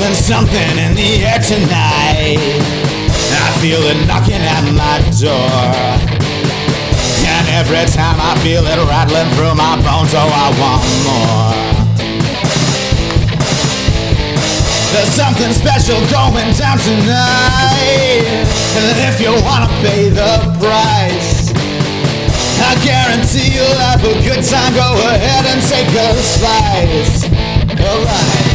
feeling something in the air tonight. I feel it knocking at my door, and every time I feel it rattling through my bones, oh, I want more. There's something special going down tonight, and if you wanna pay the price, I guarantee you'll have a good time. Go ahead and take a slice. Alright,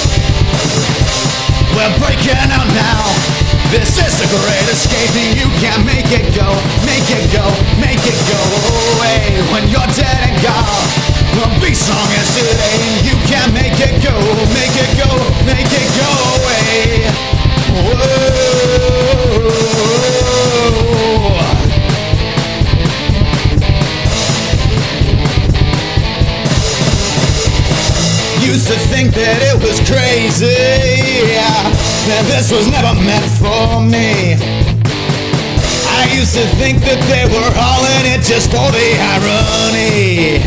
we're breaking out now. This is the great escape, and you can't make it go, make it go, make it go away. When you're dead and gone, the beat song is today, and you can't make it go, make it go, make it go away. Whoa. Used to think that it was crazy, that this was never meant for me. I used to think that they were all in it just for the irony.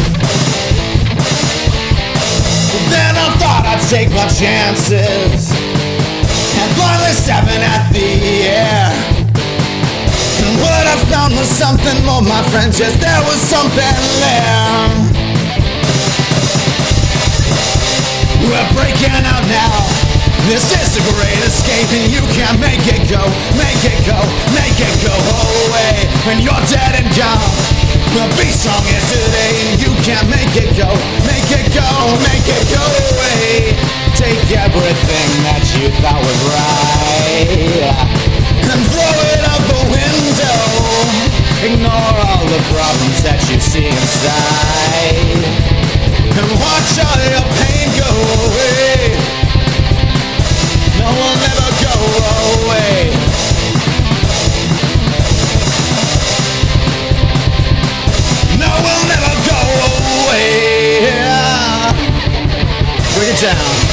Then I thought I'd take my chances and blindly stepping at the air. And what I found was something more, my friends, yes, there was something there. We're breaking out now. This is the great escape, and you can't make it go, make it go, make it go away. When you're dead and gone, the beat song is today, and you can't make it go, make it go, make it go away. Take everything that you thought was right and throw it out the window. Ignore all the problems that you see inside, and watch all your pain go away. No one ever go away. No one ever go away. Bring it down.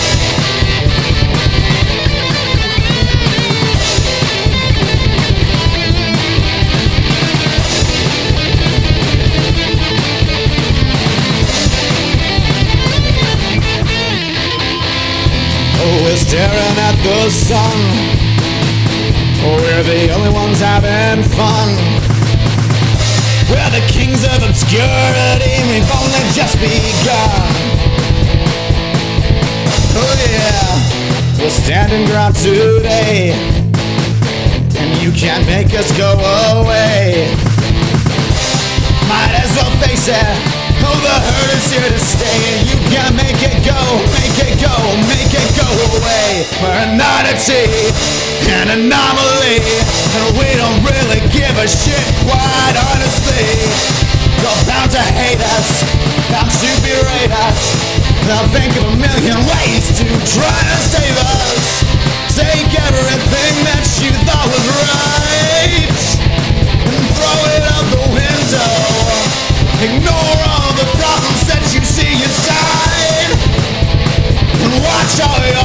We're staring at the sun. We're the only ones having fun. We're the kings of obscurity. We've only just begun. Oh yeah, we're standing ground today, and you can't make us go away. Might as well face it. Oh, the hurt is here to stay, and you can't make it go, make it go, make it go away. We're an oddity, an anomaly, and we don't really give a shit, quite honestly. You're bound to hate us, bound to berate us. They'll think of a million ways to try to save us. Take everything that you thought was right and throw it out the window. Ignore all the problems that you see inside, and watch all your